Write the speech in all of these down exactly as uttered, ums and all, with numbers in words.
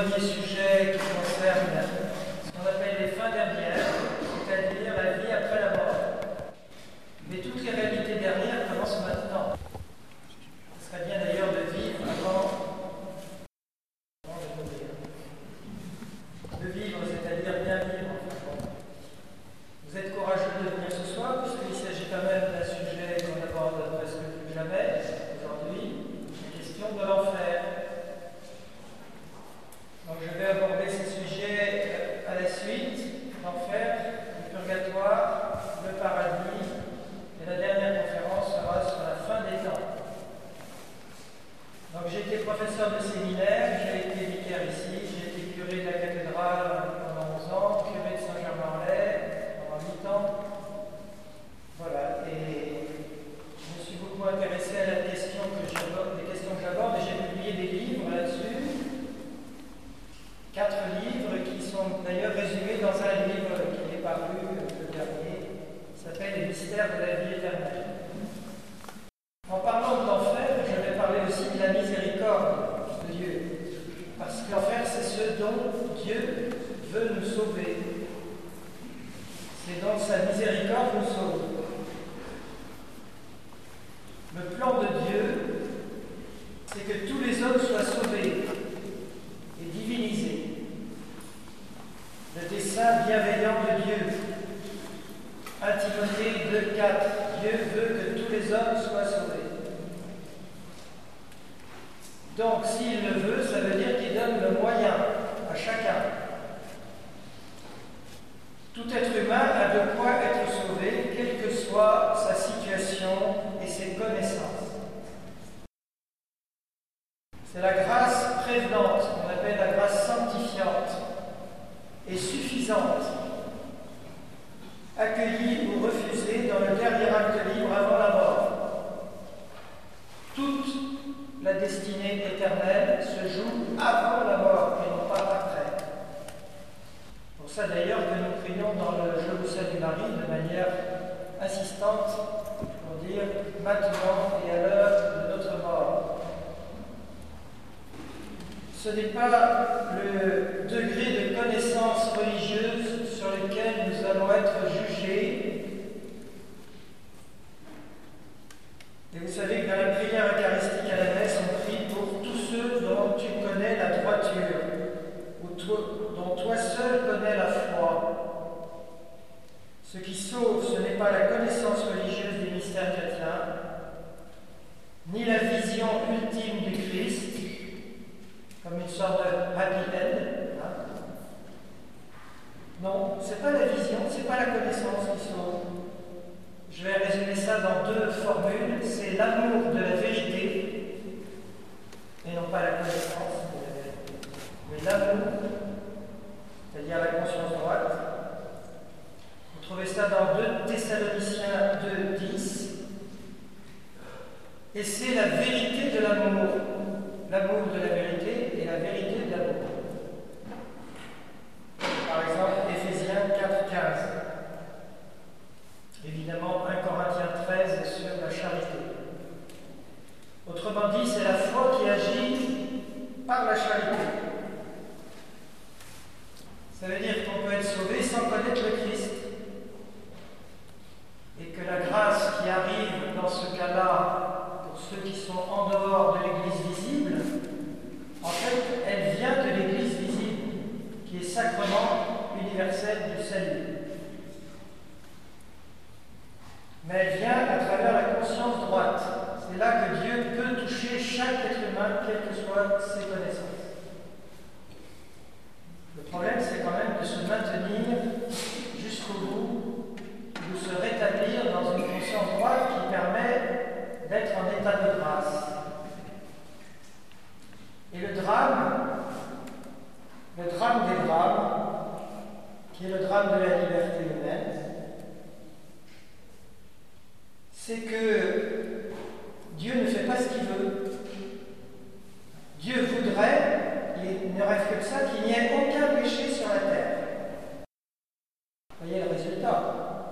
premier sujet qui concerne ce qu'on appelle les fins dernières, c'est-à-dire la vie après la mort. Mais toutes les réalités dernières commencent maintenant. Ce serait bien d'ailleurs de vivre avant, avant de mourir. De vivre, c'est-à-dire bien vivre. Vous êtes courageux de venir ce soir, puisqu'il s'agit quand même d'un sujet qu'on aborde presque plus jamais aujourd'hui, la question de l'enfer. Donc je vais aborder ces sujets à la suite, l'enfer, le purgatoire, le paradis, et la dernière conférence sera sur la fin des temps. Donc j'ai été professeur de séminaire, j'ai été vicaire ici, j'ai été curé de la cathédrale pendant onze ans, curé de Saint-Germain-en-Laye pendant huit ans. Voilà, et je me suis beaucoup intéressé à la question que j'aborde, les questions que j'aborde, et j'ai publié des livres là-dessus. Quatre livres qui sont d'ailleurs résumés dans un livre qui est paru, le dernier, qui s'appelle Les mystères de la vie éternelle. En parlant de l'enfer, je vais parler aussi de la miséricorde de Dieu. Parce que l'enfer, c'est ce dont Dieu veut nous sauver. C'est donc sa miséricorde nous sauve. Le plan de Dieu, c'est que tous les hommes soient sauvés et divinisés. Le dessein bienveillant de Dieu. un Timothée deux quatre. Dieu veut que tous les hommes soient sauvés. Donc, s'il le veut, ça veut dire qu'il donne le moyen à chacun. Tout être humain a de quoi être sauvé, quelle que soit sa situation et ses connaissances. C'est la grâce prévenante, qu'on appelle la grâce sanctifiante, et suffisante, accueillie ou refusée dans le dernier acte libre avant la mort. Toute la destinée éternelle se joue avant la mort et non pas après. Pour ça d'ailleurs que nous prions dans le Je vous salue Marie de manière insistante pour dire maintenant et à l'heure de notre mort. Ce n'est pas le degré de connaissance religieuse sur lequel nous allons être jugés. Et vous savez que dans la prière eucharistique à la messe, on prie pour tous ceux dont tu connais la droiture, ou toi, dont toi seul connais la foi. Ce qui sauve, ce n'est pas la connaissance religieuse des mystères chrétiens, ni la vision ultime du Christ, comme une sorte de happy end. Hein? Non, ce n'est pas la vision, ce n'est pas la connaissance qui sauve. Je vais résumer ça dans deux formules. C'est l'amour de la vérité, et non pas la connaissance de la vérité. Mais l'amour, c'est-à-dire la conscience droite. Vous trouvez ça dans deux Thessaloniciens deux dix. Et c'est la vérité de l'amour. L'amour de la vérité et la vérité de l'amour. Par exemple, Éphésiens quatre quinze. Évidemment, un Corinthiens treize sur la charité. Autrement dit, c'est la foi qui agit par la charité. Ça veut dire qu'on peut être sauvé sans connaître le Christ. Et que la grâce qui arrive dans ce cas-là, pour ceux qui sont en dehors de l'Église visible, en fait, elle vient de l'Église visible, qui est sacrement universel du salut. Mais elle vient à travers la conscience droite. C'est là que Dieu peut toucher chaque être humain, quelles que soient ses connaissances. Le problème, c'est quand même de se maintenir jusqu'au bout, de se rétablir dans une conscience droite qui permet d'être en état de grâce. Et le drame, le drame des drames, qui est le drame de la liberté humaine, c'est que Dieu ne fait pas ce qu'il veut. Dieu voudrait, il ne rêve que de ça, qu'il n'y ait aucun péché sur la terre. Vous voyez le résultat.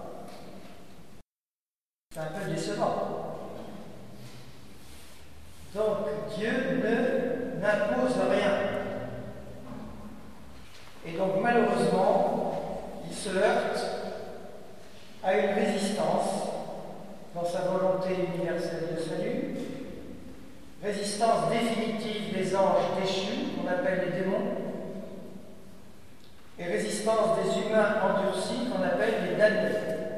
C'est un peu décevant. Donc Dieu ne n'impose rien. l'existence définitive des anges déchus, qu'on appelle les démons, et résistance des humains endurcis, qu'on appelle les damnés.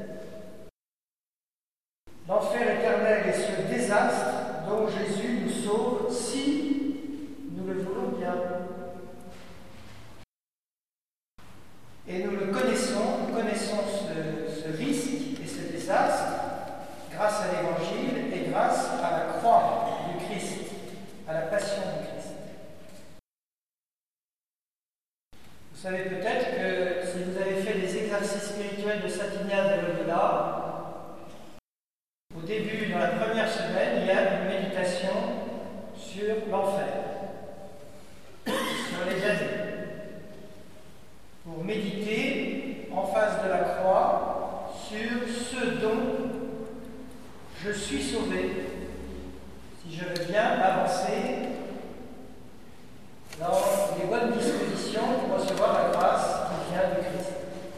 L'enfer éternel est ce désastre dont Jésus nous sauve si nous le voulons bien. Et nous le connaissons, nous connaissons ce, ce risque et ce désastre grâce à l'Évangile et grâce à la croix du Christ, à la passion du Christ. Vous savez peut-être que si vous avez fait des exercices spirituels de Saint Ignace de Loyola, au début, dans la première semaine, il y a une méditation sur l'enfer, sur les damnés, pour méditer en face de la croix sur ce dont je suis sauvé, si je veux bien avancer dans les bonnes dispositions pour recevoir la grâce qui vient du Christ.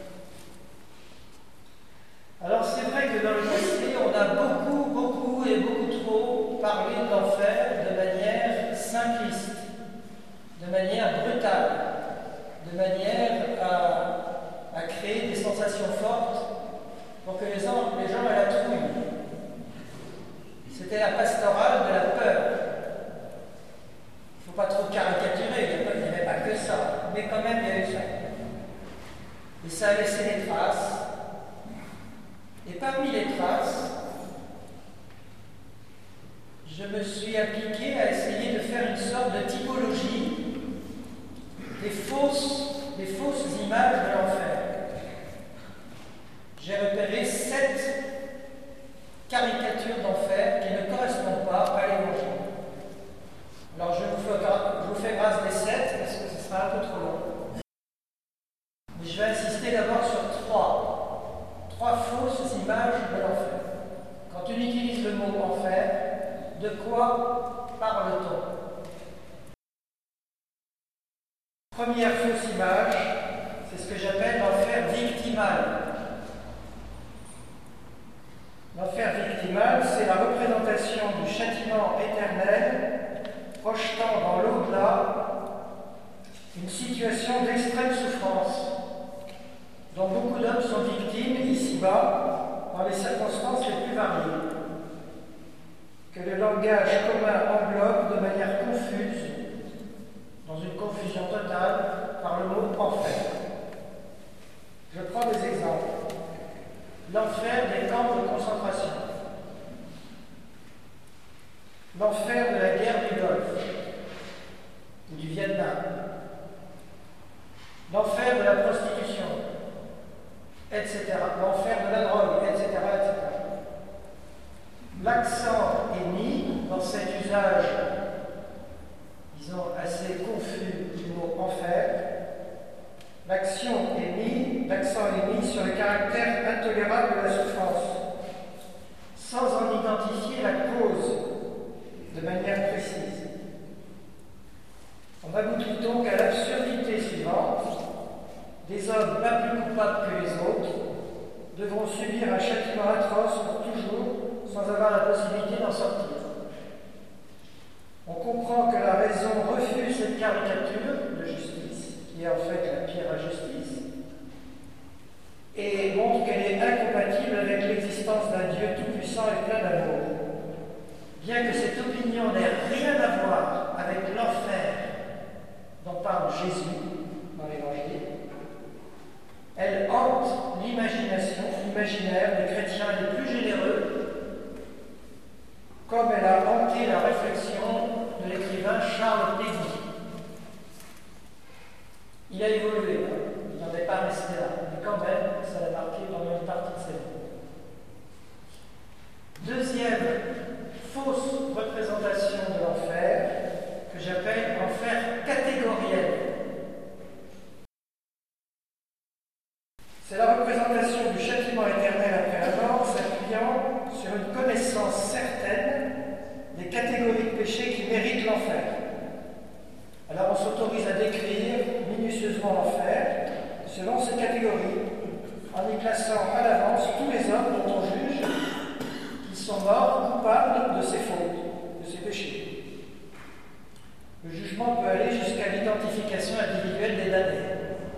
Alors c'est vrai que dans le passé, on a beaucoup, beaucoup et beaucoup trop parlé de l'enfer de manière simpliste, de manière brutale, de manière à, à créer des sensations fortes pour que les gens, les gens aient la trouille. C'était la pastorale de la peur. Il ne faut pas trop caricaturer, il n'y avait pas que ça, mais quand même il y avait ça. Et ça a laissé des traces. Et parmi les traces, je me suis appliqué à essayer de faire une sorte de typologie des fausses, des fausses images de l'enfer. J'ai repéré sept caricatures d'enfer qui ne correspondent pas à l'Évangile. Alors je vous, fais, je vous fais grâce des sept parce que ce sera un peu trop long. Mais je vais insister d'abord sur trois. Trois fausses images de l'enfer. Quand on utilise le mot enfer, de quoi parle-t-on? Première fausse image, c'est ce que j'appelle l'enfer victimal. L'enfer victimal, c'est la représentation du châtiment éternel projetant dans l'au-delà une situation d'extrême souffrance dont beaucoup d'hommes sont victimes ici-bas dans les circonstances les plus variées, que le langage commun englobe de manière confuse, dans une confusion totale, par le mot enfer. Je prends des exemples. L'enfer des camps de concentration, l'enfer de la guerre du Golfe ou du Vietnam, l'enfer de la prostitution, et cetera, l'enfer de la drogue, et cetera, et cetera. L'accent est mis dans cet usage, disons, assez confus du mot enfer. L'action est mis, l'accent est mis sur le caractère intolérable de la souffrance, sans en identifier la cause de manière précise. On aboutit donc à l'absurdité suivante. Des hommes pas plus coupables que les autres devront subir un châtiment atroce pour toujours sans avoir la possibilité d'en sortir. On comprend que la raison refuse cette caricature de justice, qui est en fait la pire injustice, et montre qu'elle est incompatible avec l'existence d'un Dieu tout-puissant et plein d'amour. Bien que cette opinion n'ait rien à voir avec l'enfer dont parle Jésus dans l'Évangile, elle hante l'imagination, l'imaginaire des chrétiens les plus généreux, comme elle a hanté la réflexion de l'écrivain Charles Péguy. Il a évolué, hein. Il n'en est pas resté là, mais quand même, ça l'a marqué pendant une partie de sa vie. Deuxième fausse représentation de l'enfer, que j'appelle enfer catégoriel. C'est la représentation du châtiment éternel après la mort s'appuyant sur une connaissance certaine des catégories de péchés qui méritent l'enfer. Alors on s'autorise à décrire minutieusement l'enfer selon ces catégories, en y classant à l'avance tous les hommes dont on juge qu'ils sont morts coupables de ces fautes, de ces péchés. Le jugement peut aller jusqu'à l'identification individuelle des damnés.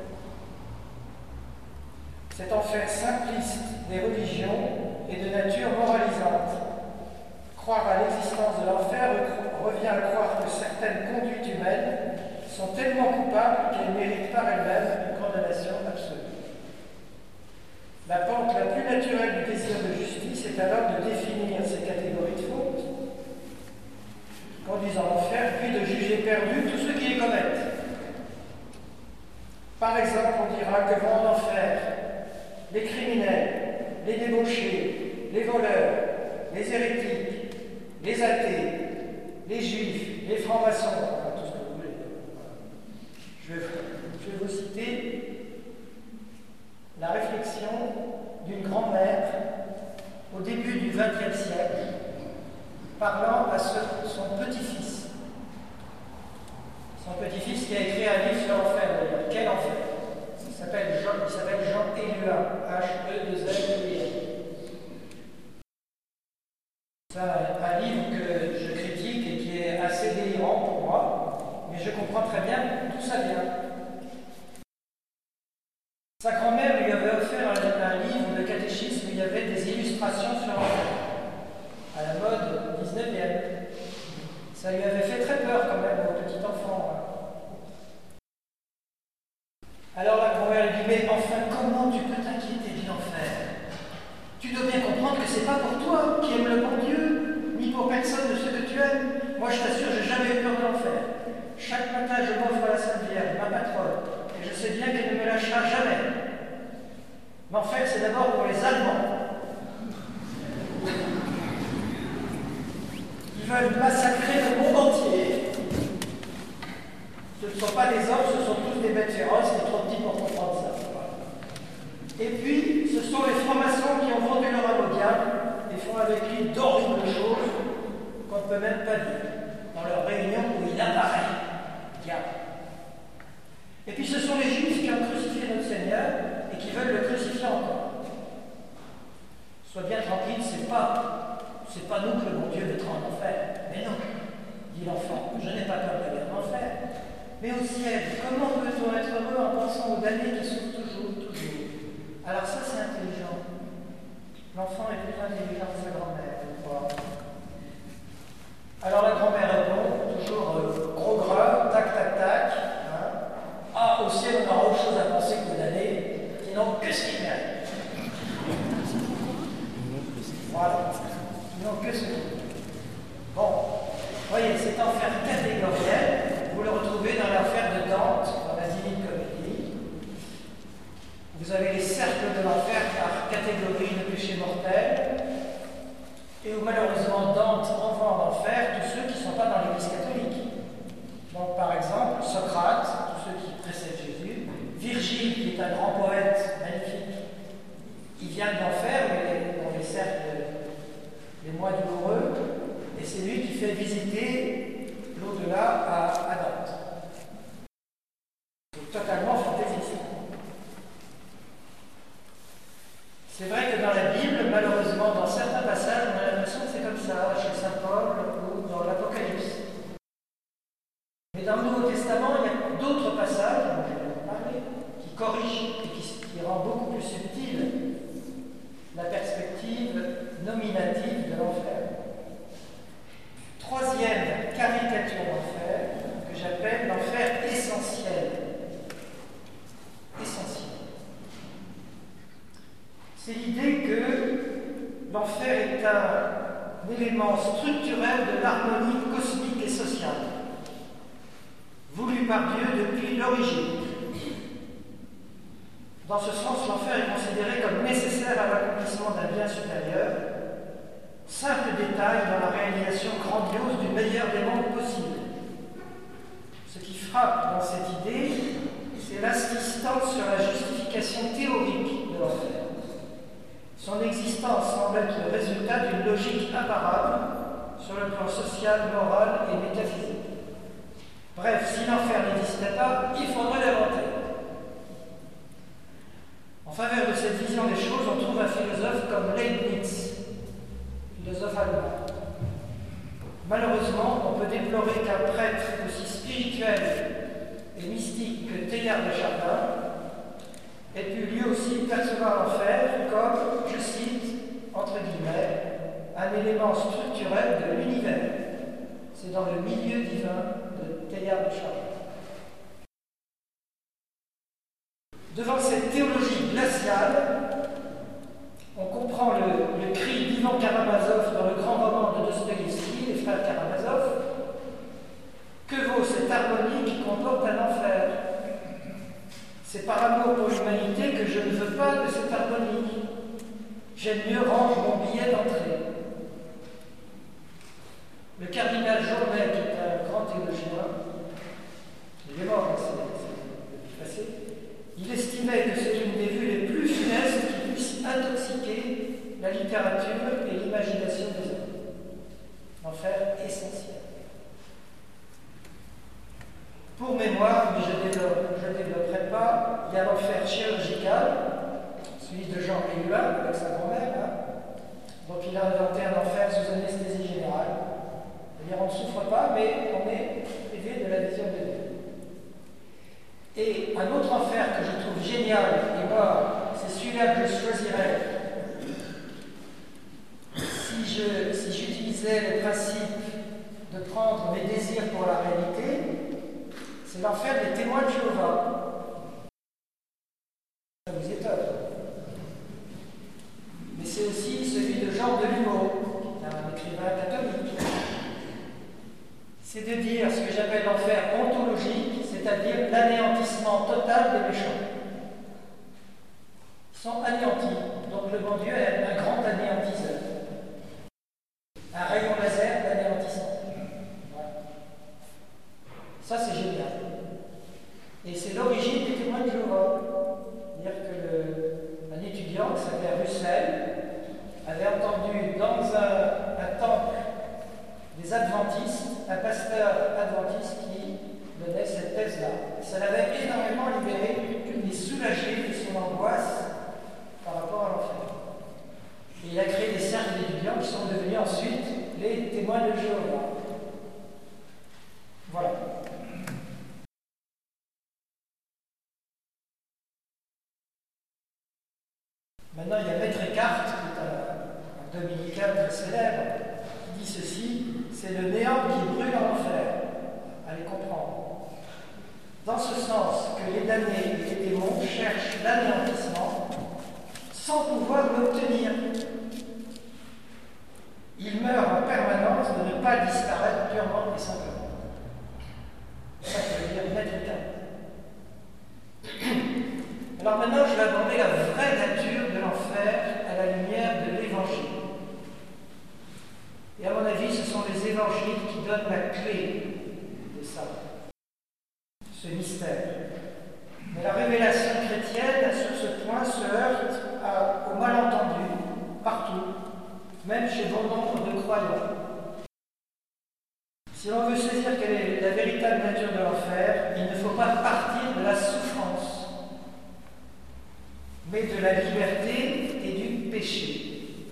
Cet enfer simpliste des religions est de nature moralisante. Croire à l'existence de l'enfer revient à croire que certaines conduites humaines sont tellement coupables qu'elles méritent par elles-mêmes une condamnation absolue. La pente la plus naturelle du désir de justice est alors de définir ces catégories de fautes, conduisant à l'enfer, puis de juger perdus tous ceux qui les commettent. Par exemple, on dira que vont en enfer les criminels, les débauchés, les voleurs, les hérétiques, les athées, les juifs, les francs-maçons, enfin, tout ce que vous voulez. Je vais, je vais vous citer la réflexion d'une grand-mère au début du vingtième siècle, parlant à ce, son petit-fils. Son petit-fils qui a écrit un livre sur l'enfer, d'ailleurs. Quel enfer? Il s'appelle Jean, il s'appelle Jean Éluard, H E deux L U I. C'est un livre que je critique et qui est assez délirant pour moi, mais je comprends très bien d'où ça vient. Sa grand-mère lui avait offert un, un livre de catéchisme où il y avait des illustrations sur l'enfer, à la mode dix-neuvième. Ça lui avait fait très peur quand même au petit enfant. Alors la grand-mère lui dit, mais enfin, comment tu peux t'inquiéter de l'enfer? Tu dois bien comprendre que c'est pas pour toi qui aimes le bon Dieu, ni pour personne de ceux que tu aimes. Moi, je t'assure, j'ai jamais eu peur de l'enfer. Chaque matin, je m'offre à la Sainte Vierge, ma patronne, et je sais bien qu'elle ne me lâchera jamais. Mais en fait, c'est d'abord pour les Allemands. Ils veulent massacrer le monde entier. Ce ne sont pas des hommes, ce sont tous des bêtes féroces, c'est trop petit pour comprendre ça. Et puis, ce sont les francs-maçons qui ont vendu leur âme au diable et font avec lui d'horribles choses qu'on ne peut même pas dire dans leur réunion où il apparaît, diable. Et puis ce sont les Juifs qui ont crucifié notre Seigneur et qui veulent le crucifier encore. Sois bien tranquille, c'est pas, c'est pas nous que le bon Dieu mettra en enfer. Mais non, dit l'enfant, je n'ai pas peur d'aller en enfer. Mais au ciel, comment peut-on être heureux en pensant aux damnés qui souffrent toujours, toujours? Alors ça, c'est intelligent. L'enfant est plus intelligent que sa grand-mère, je crois. Alors la grand-mère répond, toujours euh, gros gras, tac, tac, tac. Hein. Ah, au ciel, on aura autre chose à penser que damnés, sinon que ce qui mérite. Voilà. Sinon que ce qui Bon, voyez, cet enfer catégoriel, vous le retrouvez dans l'enfer de Dante, dans la Divine Comédie. Vous avez les cercles de l'enfer par catégorie de péché mortel, et où malheureusement Dante envoie en enfer tous ceux qui ne sont pas dans l'Église catholique. Donc par exemple, Socrate, tous ceux qui précèdent Jésus, Virgile, qui est un grand poète magnifique, il vient de l'enfer, dans les cercles, les mois douloureux, et c'est lui qui fait visiter l'au-delà à, à Dante. C'est totalement fantaisiste. C'est vrai que dans la Bible, malheureusement, dans certains passages, on a l'impression que c'est comme ça, chez saint Paul ou dans l'Apocalypse. Mais dans le Nouveau Testament, il y a d'autres passages, dont je vais vous parler, qui corrigent et qui, qui rendent beaucoup plus subtile la perspective nominative de l'enfer. Troisième caricature d'enfer, que j'appelle l'enfer essentiel. Essentiel. C'est l'idée que l'enfer est un élément structurel de l'harmonie cosmique et sociale, voulu par Dieu depuis l'origine. Dans ce sens, l'enfer est considéré comme nécessaire à l'accomplissement d'un bien supérieur, simple détail dans la réalisation grandiose du meilleur des mondes possibles. Ce qui frappe dans cette idée, c'est l'insistance sur la justification théorique de l'enfer. Son existence semble être le résultat d'une logique imparable sur le plan social, moral et métaphysique. Bref, si l'enfer n'existait pas, il faudrait l'inventer. En faveur de cette vision des choses, on trouve un philosophe comme Leibniz, philosophe allemand. Malheureusement, on peut déplorer qu'un prêtre aussi spirituel et mystique que Teilhard de Chardin ait pu lui aussi percevoir l'enfer comme, je cite, entre guillemets, un élément structurel de l'univers. C'est dans le milieu divin de Teilhard de Chardin. Devant cette théologie glaciale, on comprend le, le cri d'Ivan Karamazov dans le grand roman de Dostoïevski, Les Frères Karamazov. Que vaut cette harmonie qui comporte un enfer? C'est par amour pour l'humanité que je ne veux pas de cette harmonie. J'aime mieux rendre mon billet d'entrée. Le cardinal Journet, qui est un grand théologien, il est mort, c'est passé, il estimait que c'est une des vues les plus funestes qui puissent intoxiquer la littérature et l'imagination des hommes. L'enfer essentiel. Pour mémoire, mais je ne développe, développerai pas, il y a l'enfer chirurgical, celui de Jean Éluard avec sa grand-mère. Hein. Donc il a inventé un enfer sous anesthésie générale. C'est-à-dire on ne souffre pas, mais on est privé de la vision de Dieu. Et un autre enfer que je trouve génial, et moi, c'est celui-là que je choisirais si je, si j'utilisais le principe de prendre mes désirs pour la réalité. C'est l'enfer des témoins de Jéhovah. Ça vous étonne. Mais c'est aussi celui de Jean Delumeau, qui est un écrivain catholique. C'est de dire ce que j'appelle l'enfer ontologique, c'est-à-dire l'anéantissement total des méchants. Ils sont anéantis. Donc le bon Dieu est un grand anéantiseur. Un rayon laser d'anéantissement. Ça, c'est génial. Et c'est l'origine des témoins de Jéhovah. C'est-à-dire que le, un étudiant qui s'appelait Russell avait entendu dans un, un temple des adventistes, un pasteur adventiste qui donnait cette thèse-là. Ça l'avait énormément libéré et soulagé de son angoisse par rapport à l'enfer. Et il a créé des cercles d'étudiants qui sont devenus ensuite les témoins de Jéhovah. Voilà. Maintenant, il y a Maître Eckhart, qui est un, un dominicain très célèbre, qui dit ceci: c'est le néant qui brûle en enfer. Allez comprendre. Dans ce sens que les damnés et les démons cherchent l'anéantissement sans pouvoir l'obtenir. Ils meurent en permanence de ne pas disparaître purement et simplement. C'est ça que veut dire Maître Eckhart. Alors maintenant, je vais aborder la vraie nature de l'enfer à la lumière de l'Évangile. Et à mon avis, ce sont les évangiles qui donnent la clé de ça, ce mystère. Mais la révélation chrétienne, sur ce point, se heurte à, au malentendu, partout, même chez bon nombre de croyants. Si l'on veut saisir quelle est la véritable nature de l'enfer, il ne faut pas partir de la souffrance, mais de la liberté et du péché.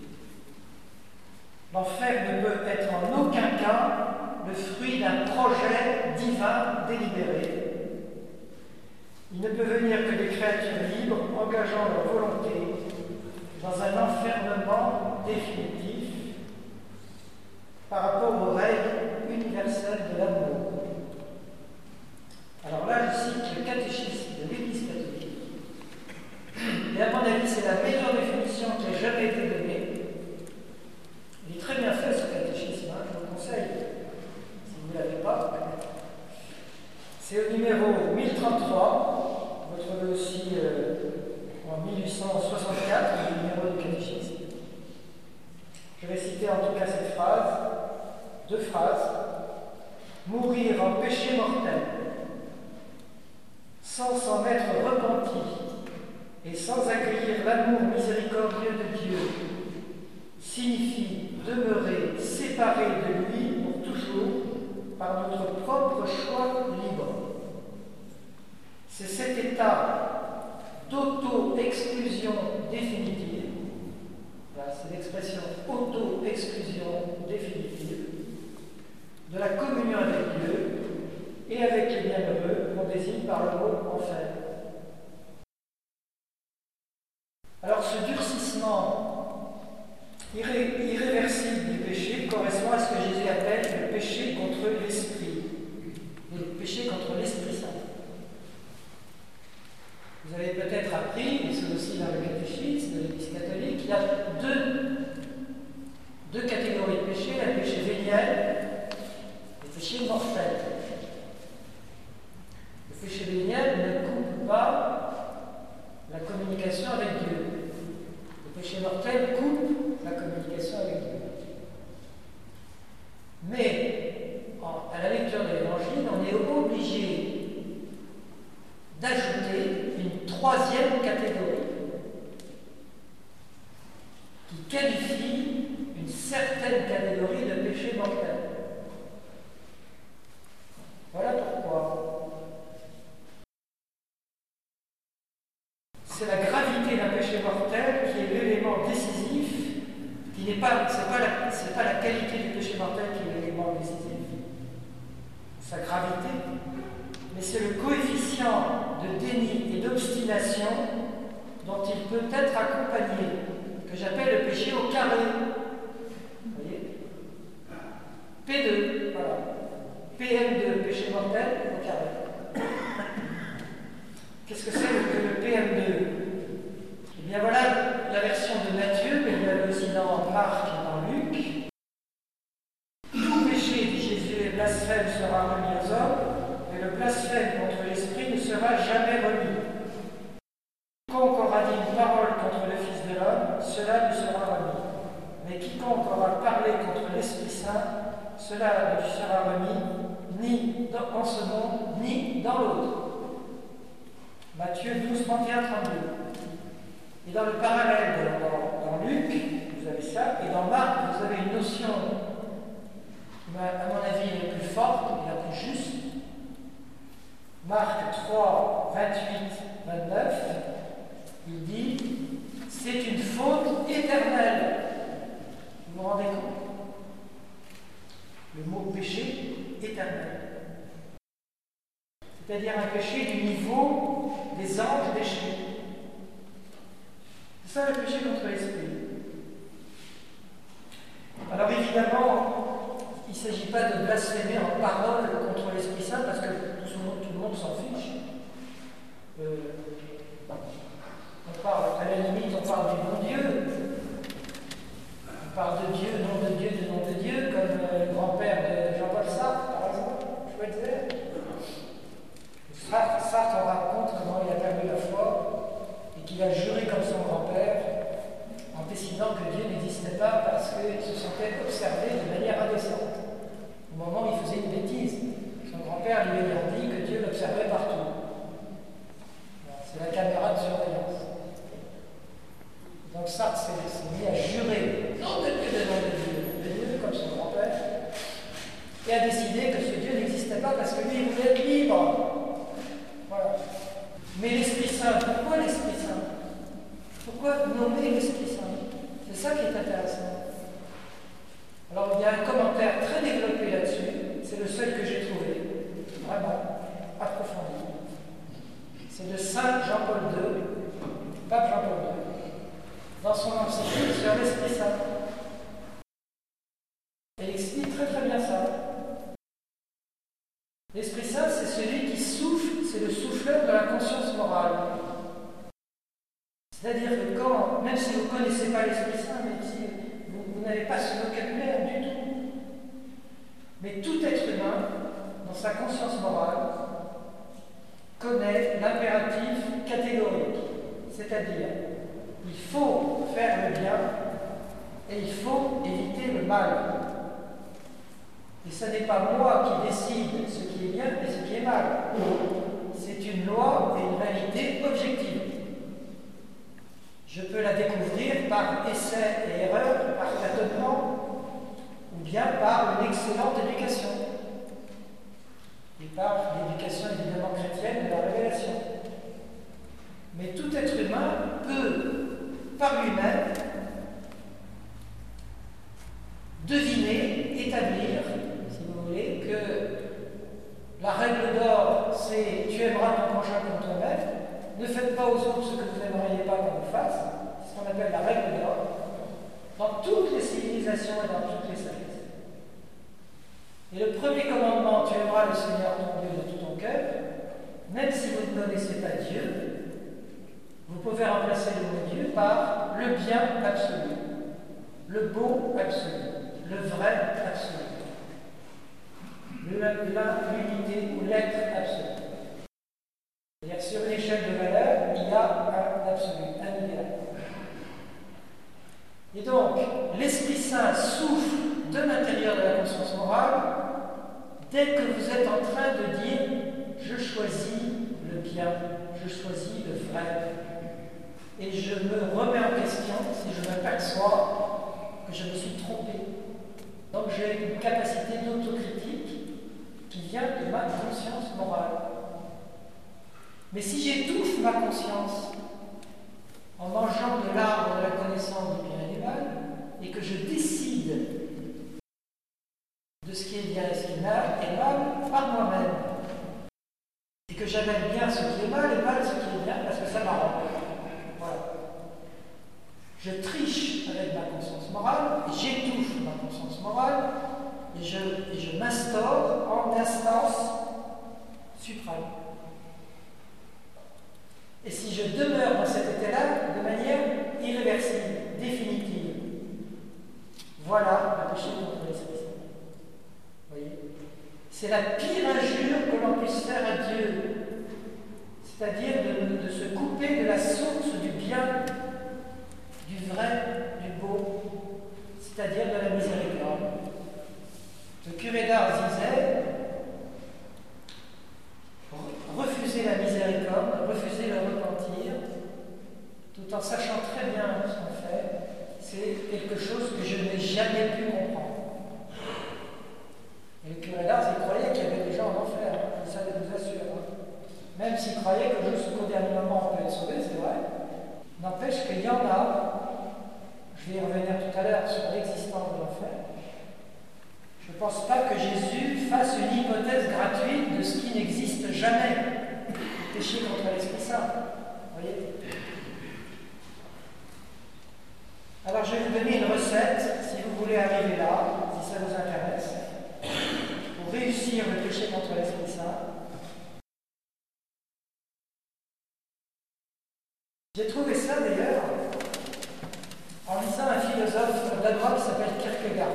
L'enfer ne peut être en aucun cas le fruit d'un projet divin délibéré. Il ne peut venir que des créatures libres engageant leur volonté dans un enfermement définitif par rapport aux règles universelles de l'amour. Alors là, je cite le catéchisme de l'Église catholique. Et à mon avis, c'est la meilleure définition qui ait jamais été donnée. Il est très bien fait ce catéchisme, hein, je vous le conseille, si vous ne l'avez pas. C'est au numéro mille trente-trois, vous le trouvez aussi euh, en mille huit cent soixante-quatre, le numéro du catéchisme. Je vais citer en tout cas cette phrase, deux phrases. Mourir en péché mortel, sans s'en être repenti, et sans accueillir l'amour miséricordieux de Dieu, signifie demeurer séparé de lui pour toujours par notre propre choix libre. C'est cet état d'auto-exclusion définitive, voilà, c'est l'expression auto-exclusion définitive, de la communion avec Dieu et avec les par le mot enfer. Alors ce durcissement irré irréversible du péché correspond à ce que Jésus appelle le péché contre l'esprit, le péché contre l'Esprit Saint. Vous avez peut-être appris, et c'est aussi dans le catéchisme de l'Église catholique, qu'il y a deux, deux catégories de péchés, le péché véniel et le péché mortel. Le péché véniel ne coupe pas la communication avec Dieu. Le péché mortel coupe la communication avec Dieu. Mais, en, à la lecture de l'Évangile, on est obligé d'ajouter une troisième catégorie qui qualifie une certaine catégorie de péché mortel. Voilà pourquoi. C'est la gravité d'un péché mortel qui est l'élément décisif, qui n'est pas, c'est pas la, c'est pas la qualité du péché mortel qui est l'élément décisif, sa gravité, mais c'est le coefficient de déni et d'obstination dont il peut être accompagné, que j'appelle le péché au carré. Vous voyez ? P deux, voilà. P M deux, péché mortel au carré. Qu'est-ce que c'est que le P M deux? Eh bien voilà la version de Matthieu, mais il y a aussi dans Marc et dans Luc. Tout péché, dit Jésus, et blasphème sera remis aux hommes, mais le blasphème contre l'Esprit ne sera jamais remis. Quiconque aura dit une parole contre le Fils de l'homme, cela lui sera remis. Mais quiconque aura parlé contre l'Esprit Saint, cela ne lui sera remis ni dans, en ce monde, ni dans l'autre. Matthieu douze, trente et un, trente-deux. Et dans le parallèle, dans, dans Luc, vous avez ça, et dans Marc, vous avez une notion qui, à mon avis, est la plus forte et la plus juste. Marc trois, vingt-huit, vingt-neuf, il dit « C'est une faute éternelle ». Vous vous rendez compte? Le mot péché éternel. C'est-à-dire un péché du niveau des anges déchus. C'est ça le péché contre l'esprit. Alors évidemment, il ne s'agit pas de blasphémer en parole contre l'Esprit Saint parce que tout le monde, tout le monde s'en fiche. Euh, on parle, à la limite, on parle du bon Dieu. On parle de Dieu, nom de Dieu, de nom de Dieu, comme euh, le grand-père de Jean-Paul Sartre, par exemple. Schweitzer. Sartre, Sartre en raconte comment il a perdu la foi et qu'il a juré comme son grand-père en décidant que Dieu n'existait pas parce qu'il se sentait observé de manière indécente. Au moment où il faisait une bêtise, son grand-père lui ayant dit que Dieu l'observait partout. C'est la caméra de surveillance. Donc Sartre s'est mis à jurer, nom de Dieu, de nom de Dieu, de Dieu comme son grand-père, et a décidé que ce Dieu n'existait pas parce que lui, il voulait être libre. Voilà. Mais l'Esprit Saint, pourquoi l'Esprit Saint? Pourquoi nommer l'Esprit Saint? C'est ça qui est intéressant. Alors il y a un commentaire très développé là-dessus, c'est le seul que j'ai trouvé, vraiment approfondi. C'est de Saint Jean-Paul deux, Pape Jean-Paul deux, dans son encyclique sur l'Esprit Saint. Et il explique très très bien ça. L'Esprit Saint, c'est celui qui souffle, c'est le souffleur de la conscience morale. C'est-à-dire que quand, même si vous ne connaissez pas l'Esprit Saint, même si vous, vous n'avez pas ce vocabulaire du tout, mais tout être humain, dans sa conscience morale, connaît l'impératif catégorique, c'est-à-dire il faut faire le bien et il faut éviter le mal. Et ce n'est pas moi qui décide ce qui est bien et ce qui est mal. C'est une loi et une réalité objective. Je peux la découvrir par essai et erreur, par tâtonnement, ou bien par une excellente éducation. Et par l'éducation évidemment chrétienne de la révélation. Mais tout être humain peut, par lui-même, deviner, établir, si vous voulez, que la règle d'or, c'est tu aimeras ton prochain comme toi-même. Ne faites pas aux autres ce que vous n'aimeriez pas qu'on vous fasse. C'est ce qu'on appelle la règle d'or. Dans toutes les civilisations et dans toutes les sagesses. Et le premier commandement, tu aimeras le Seigneur ton Dieu de tout ton cœur, même si vous ne connaissez pas Dieu, vous pouvez remplacer le mot Dieu par le bien absolu, le beau absolu, le vrai absolu, l'unité ou l'être absolu. C'est-à-dire sur une échelle de valeur, il y a un absolu, un idéal. Et donc, l'Esprit Saint souffle de l'intérieur de la conscience morale dès que vous êtes en train de dire « je choisis le bien, je choisis le vrai ». Et je me remets en question si je m'aperçois que je me suis trompé. Donc j'ai une capacité d'autocritique qui vient de ma conscience morale. Mais si j'étouffe ma conscience en mangeant de l'arbre de la connaissance du bien et du mal, et que je décide de ce qui est bien et ce qui est mal, par moi-même, et que j'amène bien ce qui est mal et mal ce qui est bien, parce que ça m'arrange. Voilà. Je triche avec ma conscience morale, et j'étouffe ma conscience morale, et je, et je m'instaure en instance suprême. Et si je demeure dans cet état-là de manière irréversible, définitive, voilà le péché contre l'Esprit Saint. Vous voyez? C'est la pire injure que l'on puisse faire à Dieu, c'est-à-dire de, de se couper de la source du bien, du vrai, du beau, c'est-à-dire de la miséricorde. Le curé d'Ars disait refuser la miséricorde, refuser le repentir, tout en sachant très bien ce qu'on fait, c'est quelque chose que je n'ai jamais pu comprendre. Et le curé d'Ars, il croyait qu'il y avait des gens en enfer, hein, ça je vous assure. Hein. Même s'il croyait que juste au dernier moment on peut être sauvé, c'est vrai. N'empêche qu'il y en a, je vais y revenir tout à l'heure sur l'existence de l'enfer. Je ne pense pas que Jésus fasse une hypothèse gratuite de ce qui n'existe jamais, le péché contre l'Esprit Saint. Vous voyez? Alors je vais vous donner une recette, si vous voulez arriver là, si ça vous intéresse, pour réussir le péché contre l'Esprit Saint. J'ai trouvé ça d'ailleurs en lisant un philosophe danois qui s'appelle Kierkegaard.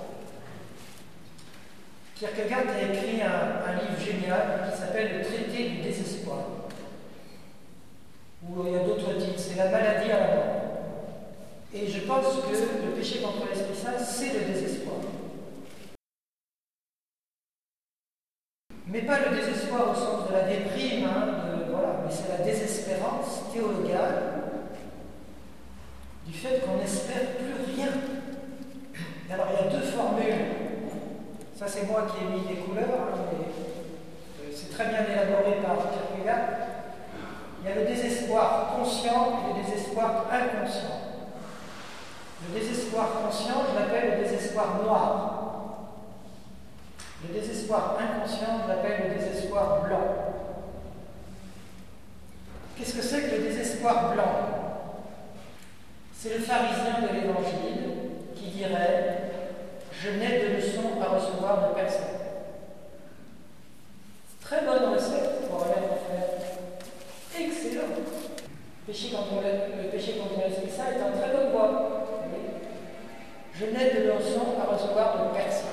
Kierkegaard a écrit un, un livre génial qui s'appelle Le traité du désespoir. Ou il y a d'autres titres, c'est la maladie à la mort. Et je pense que le péché contre l'Esprit Saint, c'est le désespoir. Mais pas le désespoir au sens de la déprime, hein, de, voilà, mais c'est la désespérance théologale du fait qu'on n'espère plus rien. Alors il y a deux formules. Ça c'est moi qui ai mis les couleurs, hein, mais c'est très bien élaboré par Kierkegaard. Il y a le désespoir conscient et le désespoir inconscient. Le désespoir conscient, je l'appelle le désespoir noir. Le désespoir inconscient, je l'appelle le désespoir blanc. Qu'est-ce que c'est que le désespoir blanc? C'est le pharisien de l'Évangile qui dirait « Je n'ai de leçons à recevoir de personne ». Très bonne recette pour aller en enfer. Excellent. Le péché contre le, le péché contre l'Esprit Saint est en très bonne voie. Je n'ai de leçons à recevoir de personne.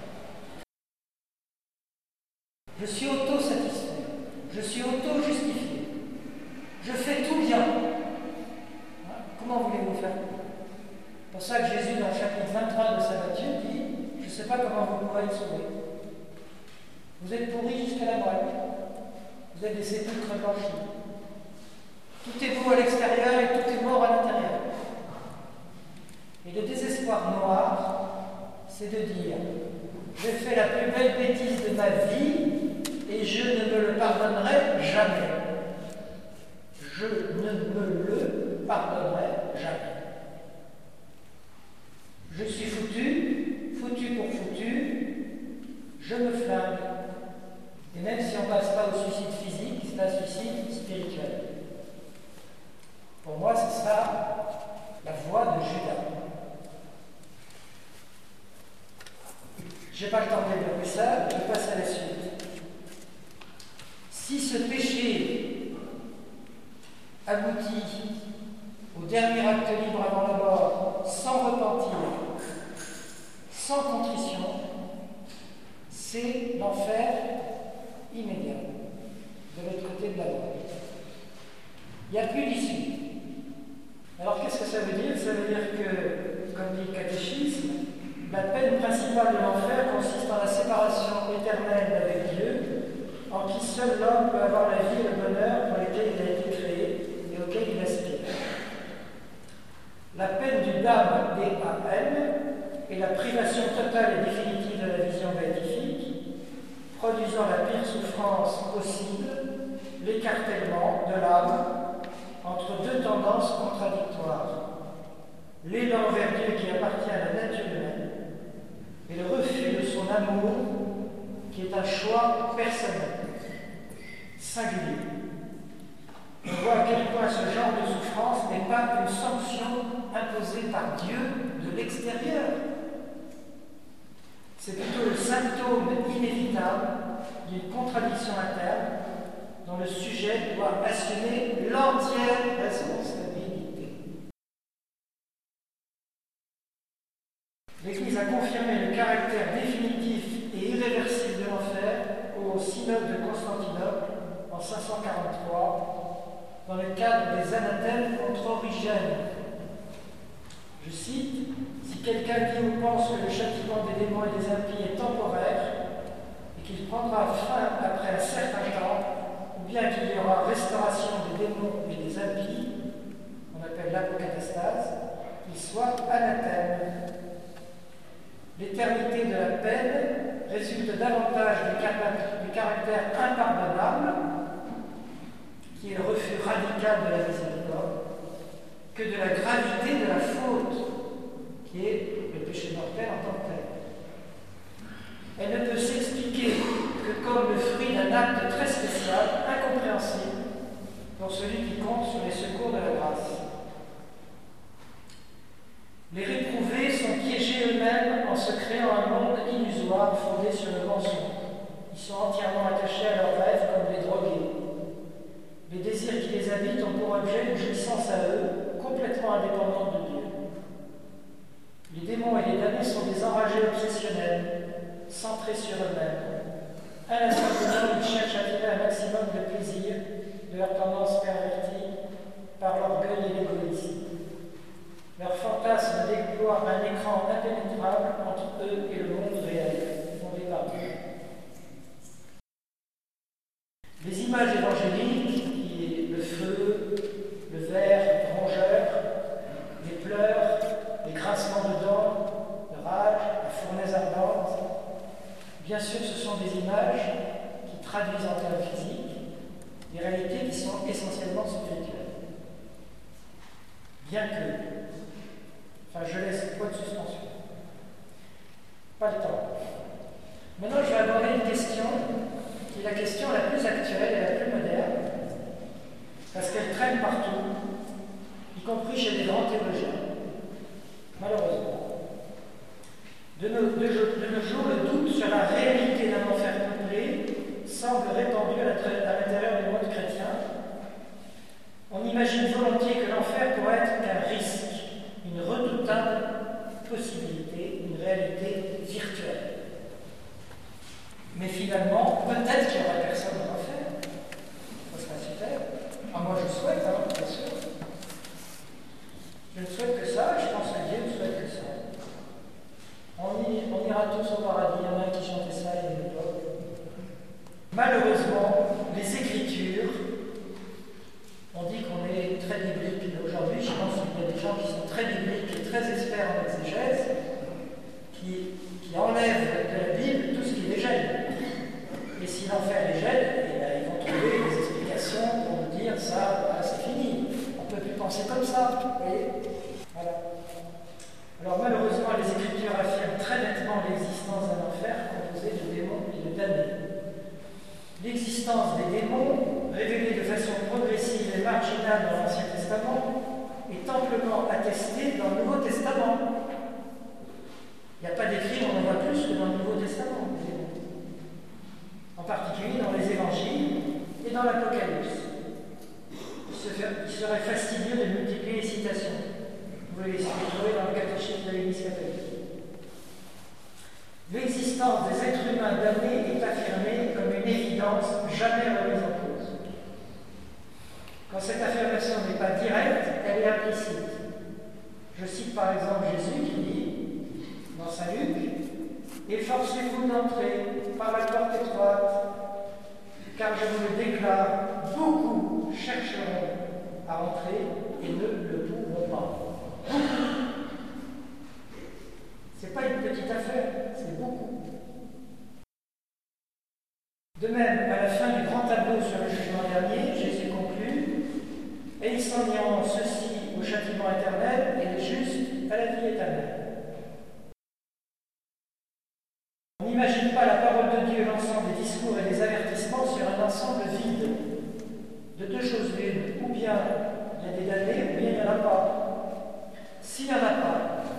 Je suis auto-satisfait. Je suis auto-justifié. Je fais tout bien. Hein? Comment voulez-vous faire? C'est pour ça que Jésus, dans le chapitre vingt-trois de Saint Matthieu, dit « Je ne sais pas comment vous pourrez être sauvés. Vous êtes pourris jusqu'à la moelle. Vous êtes des sépulcres blanchis. Tout est beau à l'extérieur et tout est mort à l'intérieur. » Et le désespoir noir, c'est de dire « J'ai fait la plus belle bêtise de ma vie et je ne me le pardonnerai jamais. Je ne me le pardonnerai jamais. Je suis foutu, foutu pour foutu, je me flingue. Et même si on ne passe pas au suicide spirituelle. Pour moi, c'est ça la voie de Judas. Je n'ai pas le temps de développer ça, je passe à la suite. Si ce péché aboutit au dernier acte libre avant la mort, sans repentir, sans contrition, c'est l'enfer immédiat, de l'autre côté de la mort. Il n'y a plus d'issue. Alors qu'est-ce que ça veut dire? Ça veut dire que, comme dit le catéchisme, la peine principale de l'enfer consiste en la séparation éternelle avec Dieu, en qui seul l'homme peut avoir la vie et le bonheur pour lesquels il a été créé et auxquels il aspire. La peine du dam D A M est la privation totale et définitive de la vision béatifique, produisant la pire souffrance possible, l'écartèlement de l'âme entre deux tendances contradictoires. L'élan vers Dieu qui appartient à la nature humaine et le refus de son amour qui est un choix personnel, singulier. On voit à quel point ce genre de souffrance n'est pas une sanction imposée par Dieu de l'extérieur. C'est plutôt le symptôme inévitable d'une contradiction interne dont le sujet doit assumer l'entière responsabilité. L'Église a confirmé le caractère définitif et irréversible de l'enfer au synode de Constantinople en cinq cent quarante-trois dans le cadre des anathèmes contre Origène. Je cite, « Si quelqu'un dit ou pense que le châtiment des démons et des impies est temporaire et qu'il prendra fin après un certain temps, ou bien qu'il y aura restauration des démons et des impies, qu'on appelle l'apocatastase, qu'il soit anathème. L'éternité de la peine résulte davantage du caractère impardonnable, qui est le refus radical de la miséricorde, que de la gravité de la faute, qui est le péché mortel en tant que tel. Elle ne peut s'expliquer que comme le fruit d'un acte très spécial, incompréhensible, pour celui qui compte sur les secours de la grâce. Les réprouvés sont piégés eux-mêmes en se créant un monde illusoire fondé sur le mensonge. Ils sont entièrement attachés à leurs rêves comme des drogués. Les désirs qui les habitent ont pour objet une jouissance à eux, complètement indépendante de Dieu. Les démons et les damnés sont des enragés obsessionnels, centrés sur eux-mêmes. Inlassablement, ils cherchent à tirer un maximum de plaisir de leur tendance pervertie par l'orgueil et l'égoïsme. Leur fantasme déploie un écran impénétrable entre eux et le monde réel, fondé par Dieu. Les images évangéliques, qui est le feu, le ver rongeur, les pleurs, les grincements de dents, le rage, la fournaise ardente, bien sûr, ce sont des images qui traduisent en termes physiques des réalités qui sont essentiellement spirituelles. Bien que Enfin, je laisse point de suspension. Pas le temps. Maintenant, je vais aborder une question qui est la question la plus actuelle et la plus moderne, parce qu'elle traîne partout, y compris chez les grands théologiens. Malheureusement. De nos, de, de nos jours, le doute sur la réalité d'un enfer complet semble répandu à l'intérieur du monde chrétien. On imagine volontiers que l'enfer pourrait être qu'un risque, une redoutable possibilité, une réalité virtuelle. Mais finalement, peut-être qu'il n'y aurait personne dans l'enfer. Ça serait super. Ah, moi, je souhaite, hein, bien sûr. Je ne souhaite que ça, je pense que Dieu ne souhaite que ça. On, y, on ira tous au paradis, il y en a un qui chantait ça et une époque. Malheureusement, les Écritures, on dit qu'on est très biblique. Aujourd'hui, je pense qu'il y a des gens qui sont très bibliques et très experts en exégèse, qui, qui enlèvent de la Bible tout ce qui les gêne. Et si l'enfer les gêne, eh bien, ils vont trouver des explications pour nous dire ça, voilà, c'est fini. On ne peut plus penser comme ça. Vous voyez ? Voilà. Alors malheureusement, les Écritures affirment très nettement l'existence d'un enfer composé de démons et de damnés. L'existence des démons révélé de façon progressive et marginale dans l'Ancien Testament, est amplement attesté dans le Nouveau Testament. Il n'y a pas d'écrit, on en voit plus que dans le Nouveau Testament. En particulier dans les Évangiles et dans l'Apocalypse. Il serait fastidieux de multiplier les citations. Vous pouvez les trouver dans le catéchisme de l'Église catholique. L'existence des êtres humains damnés est affirmée comme une évidence jamais remise en cause. Quand cette affirmation n'est pas directe, elle est implicite. Je cite par exemple Jésus qui dit, dans Saint Luc, « Efforcez-vous d'entrer par la porte étroite, car je vous le déclare, beaucoup chercheront à entrer et ne le pourront pas. » Ce n'est pas une petite affaire, c'est beaucoup. De même, à la fin du grand tableau sur le jugement dernier, Jésus conclut « Et ils s'en iront ceux-ci au châtiment éternel et les justes à la vie éternelle. » On n'imagine pas la parole de Dieu, l'ensemble des discours et des avertissements sur un ensemble vide. De deux choses l'une, ou bien il y a des damnés, ou bien il n'y en a pas. S'il n'y en a pas,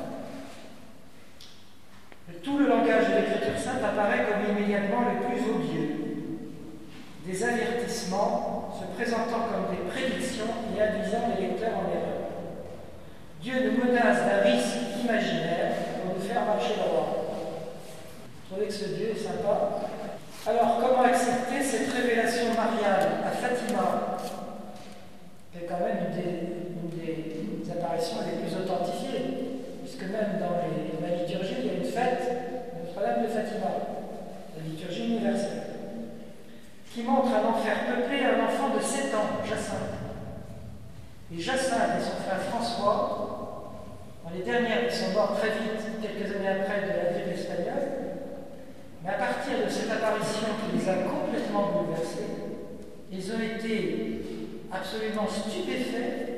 tout le langage de l'Écriture sainte apparaît comme immédiatement le plus odieux. Des avertissements se présentant comme des prédictions et induisant les lecteurs en erreur. Dieu nous menace d'un risque imaginaire pour nous faire marcher droit. Vous trouvez que ce Dieu est sympa? Alors, comment accepter cette révélation mariale à Fatima, qui est quand même une des, une des apparitions les plus authentifiées, puisque même dans les, la liturgie, il y a une fête, Notre-Dame de Fatima, la liturgie universelle, qui montre un enfer peuplé un enfant de sept ans, Jacinthe. Et Jacinthe et son frère François, dans les dernières, ils sont morts très vite, quelques années après de la grippe espagnole, mais à partir de cette apparition qui les a complètement bouleversés, ils ont été absolument stupéfaits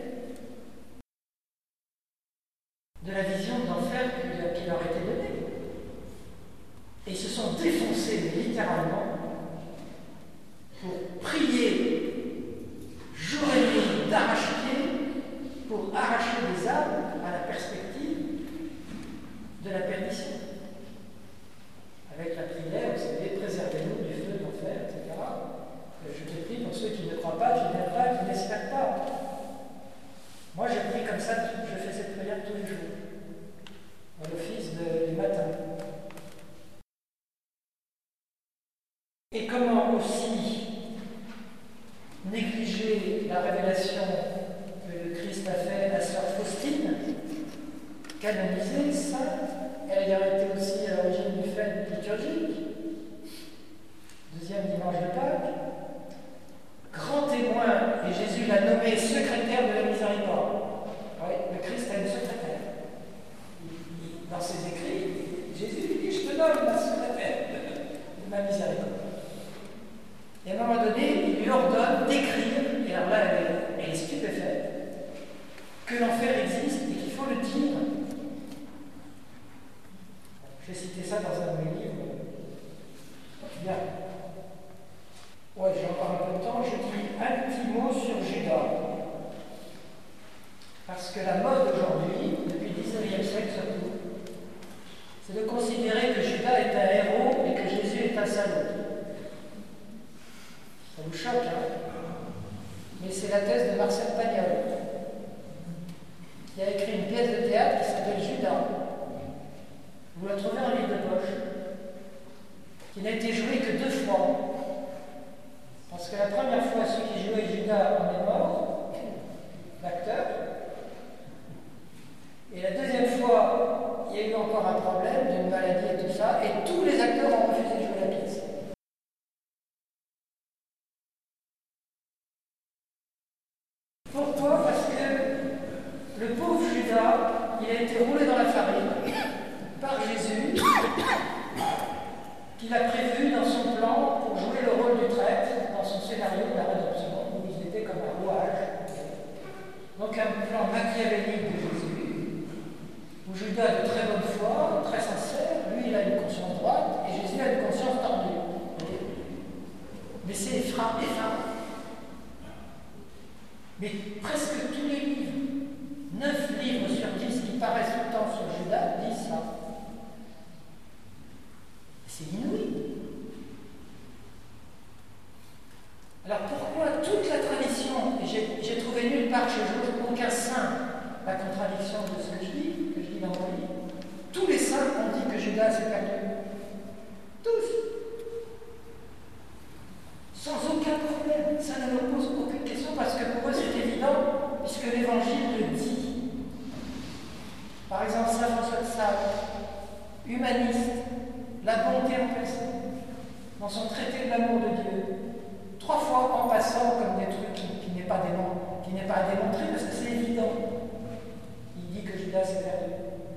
de la vision de l'enfer qui leur était donnée. Et ils se sont défoncés, mais littéralement, pour prier jour et nuit d'arrache-pied pour arracher des âmes à la perspective de la perdition. Avec la prière, vous savez, préservez-nous du feu de l'enfer, et cetera. Je te prie pour ceux qui ne croient pas, qui n'aiment pas, qui n'espèrent pas. Moi, je prie comme ça, je fais cette prière tous les jours, à l'office du matin. Et comment aussi négliger la révélation que le Christ a faite à sœur Faustine, canonisée, sainte, elle a été aussi à l'origine du fait liturgique, deuxième dimanche de Pâques, grand témoin, et Jésus l'a nommé secrétaire de la miséricorde. Oui, le Christ a une secrétaire. Dans ses écrits, Jésus lui dit, je te nomme la secrétaire de ma miséricorde. Et à un moment donné, il lui ordonne d'écrire, et alors là, elle est, elle est stupéfaite, que l'enfer existe et qu'il faut le dire. Je vais citer ça dans un de mes livres. Bien. Ouais, j'ai encore un peu de temps. Je dis un petit mot sur Judas. Parce que la mode aujourd'hui, depuis le dix-neuvième siècle surtout, c'est de considérer que Judas est un héros et que Jésus est un salaud. Ça vous choque, hein? Mais c'est la thèse de Marcel Pagnol, qui a écrit une pièce de théâtre qui s'appelle Judas. Vous la trouvez en livre de poche, qui n'a été joué que deux fois. Parce que la première fois, celui qui jouait Judas en est mort, l'acteur. Et la deuxième fois, il y a eu encore un problème d'une maladie et tout ça, et tous les acteurs ont refusé de jouer la pièce. Pourquoi? Parce que le pauvre Judas, il a été roulé dans la farine par Jésus, qu'il a prévu dans son plan pour jouer le rôle du traître dans son scénario de la rédemption, où il était comme un rouage. Donc un plan machiavélique de Jésus, où Judas a de très bonne foi, très sincère, lui il a une conscience droite, et Jésus a une conscience tordue. Mais c'est Ephraim, Ephraim. Mais presque tous les livres, neuf livres sur dix qui paraissent tout le temps sur Judas, disent ça. C'est inouï. Alors pourquoi toute la tradition, et j'ai trouvé nulle part chez aucun saint la contradiction de ce que je dis, que je dis dans mon livre, tous les saints ont dit que Judas s'est perdu. Tous. Sans aucun problème. Ça ne me pose aucune question parce que pour eux c'est évident, puisque l'Évangile le dit. Par exemple, saint François de Sales, humaniste, la bonté en personne, dans son traité de l'amour de Dieu, trois fois en passant comme des trucs qui, qui n'est pas, pas à démontrer parce que c'est évident. Il dit que Judas s'est perdu.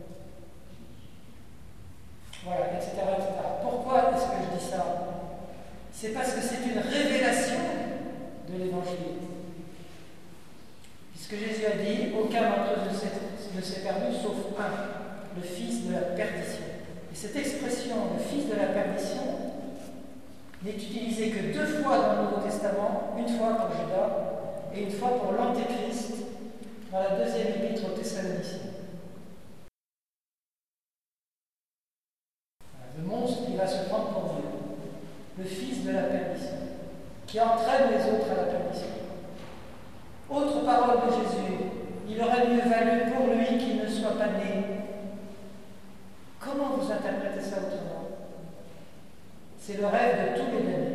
Voilà, et cetera, et cetera. Pourquoi est-ce que je dis ça? C'est parce que c'est une révélation de l'Évangile. Puisque Jésus a dit, aucun d'entre eux ne s'est perdu, sauf un, le fils de la perdition. Et cette expression, le fils de la perdition, n'est utilisée que deux fois dans le Nouveau Testament, une fois pour Judas et une fois pour l'Antéchrist, dans la deuxième épître aux Thessaloniciens. Le monstre qui va se prendre pour Dieu, le fils de la perdition, qui entraîne les autres à la perdition. Autre parole de Jésus, il aurait mieux valu pour lui qu'il ne soit pas né. Comment vous interprétez ça autrement? C'est le rêve de tous les damnés.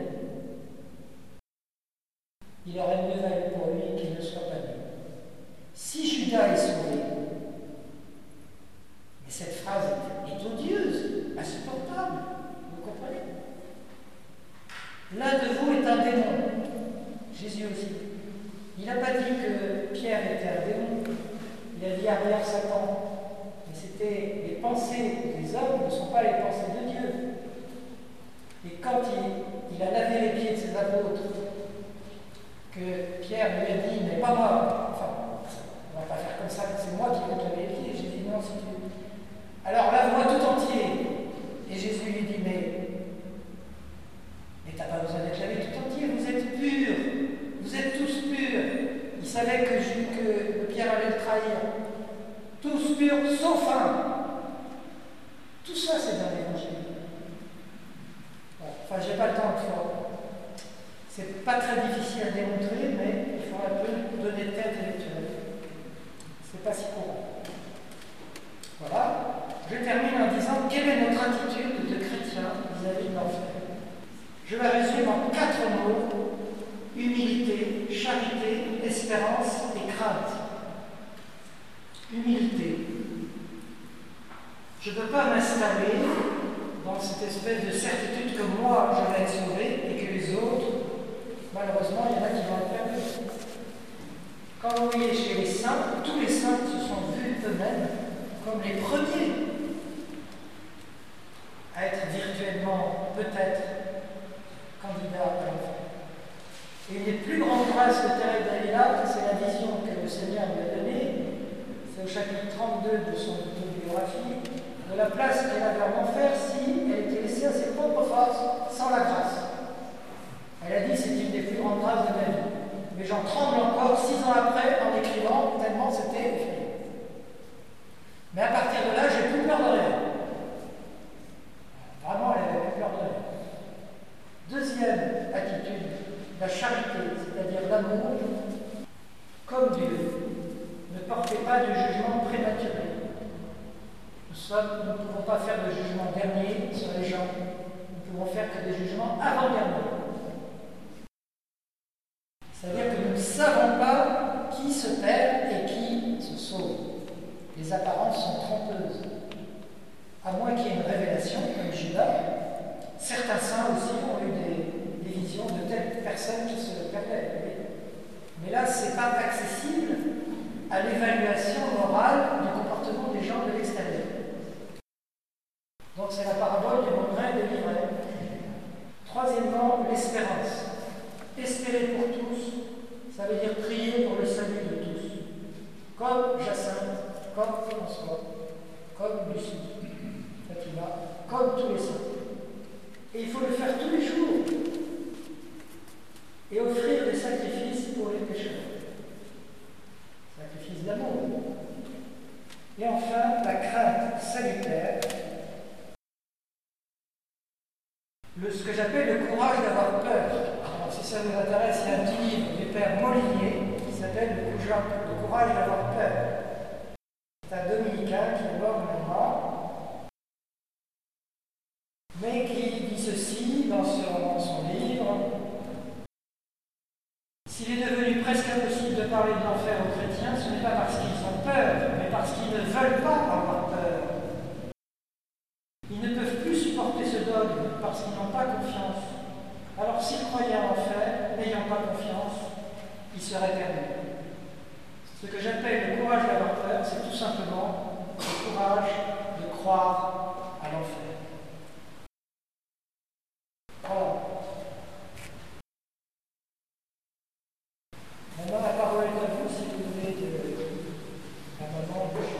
Il aurait mieux valu pour lui qu'il ne soit pas né. Si Judas est sauvé, mais cette phrase est odieuse, insupportable, vous comprenez? L'un de vous est un démon, Jésus aussi. Il n'a pas dit que Pierre était un démon, il a dit arrière Satan, mais c'était les pensées des hommes ne sont pas les pensées de Dieu. Et quand il, il a lavé les pieds de ses apôtres, que Pierre lui a dit, mais pas moi, enfin, on ne va pas faire comme ça, c'est moi qui vais te laver les pieds. J'ai dit non, si tu veux. Alors lave-moi tout entier. Et Jésus lui dit, mais, mais tu n'as pas besoin d'être lavé tout entier, vous êtes purs, vous êtes tous purs. Il savait que, que Pierre allait le trahir. Tous purs, sauf un. Tout ça, c'est dans l'Évangile. Enfin, j'ai pas le temps de faire. C'est pas très difficile à démontrer, mais il faut un peu d'honnêteté intellectuelle. C'est pas si courant. Voilà. Je termine en disant quelle est notre attitude de chrétien vis-à-vis de l'enfer. Je la résume en quatre mots: humilité, charité, espérance et crainte. Humilité. Je ne peux pas m'installer dans cette espèce de certitude que moi, je vais être sauvé et que les autres, malheureusement, il y en a qui vont être perdus. Quand vous voyez chez les saints, tous les saints se sont vus eux-mêmes comme les premiers à être virtuellement, peut-être, candidats à l'enfer. Et une des plus grandes grâces de Thérèse d'Avila, c'est la vision que le Seigneur lui a donnée, c'est au chapitre trente-deux de son autobiographie, de la place qu'elle avait en enfer si elle était laissée à ses propres forces, sans la grâce. Elle a dit, c'est une des plus grandes grâces de ma vie. Mais j'en tremble encore six ans après en écrivant, tellement c'était effrayant. Mais à partir de là, j'ai plus peur de rien. Vraiment, elle avait plus peur de rien. Deuxième attitude, la charité, c'est-à-dire l'amour, comme Dieu. Ne portez pas de jugement prématuré. Nous, sommes, nous ne pouvons pas faire de jugement dernier sur les gens. Nous pouvons faire que des jugements avant-derniers. C'est-à-dire que nous ne savons pas qui se perd et qui se sauve. Les apparences sont trompeuses. À moins qu'il y ait une révélation, comme Judas, certains saints aussi ont eu des, des visions de telles personnes qui se perdaient. Mais là, ce n'est pas accessible à l'évaluation morale du comportement des gens de l'extérieur. Donc c'est la parabole du bon grain et de l'ivraie. Troisièmement, l'espérance. Espérer pour tous, ça veut dire prier pour le salut de tous. Comme Jacinthe, comme François, comme Lucie, Fatima, comme tous les saints. Et il faut le faire tous les jours. Et offrir des sacrifices pour les pécheurs. Et enfin, la crainte salutaire, le, ce que j'appelle le courage d'avoir peur. Alors, si ça vous intéresse, il y a un petit livre du père Molinier qui s'appelle le, le courage d'avoir peur. C'est un dominicain qui aborde le mort, mais qui dit ceci dans son, dans son livre. S'il est devenu presque impossible de parler de l'enfer aux chrétiens, ce n'est pas parce qu'ils ont peur, mais parce qu'ils ne veulent pas avoir peur. Ils ne peuvent plus supporter ce dogme parce qu'ils n'ont pas confiance. Alors s'ils croyaient en l'enfer, n'ayant pas confiance, ils seraient perdus. Ce que j'appelle le courage d'avoir peur, c'est tout simplement le courage de croire à l'enfer. Voilà. Maintenant, la parole est à vous si vous voulez de... un moment.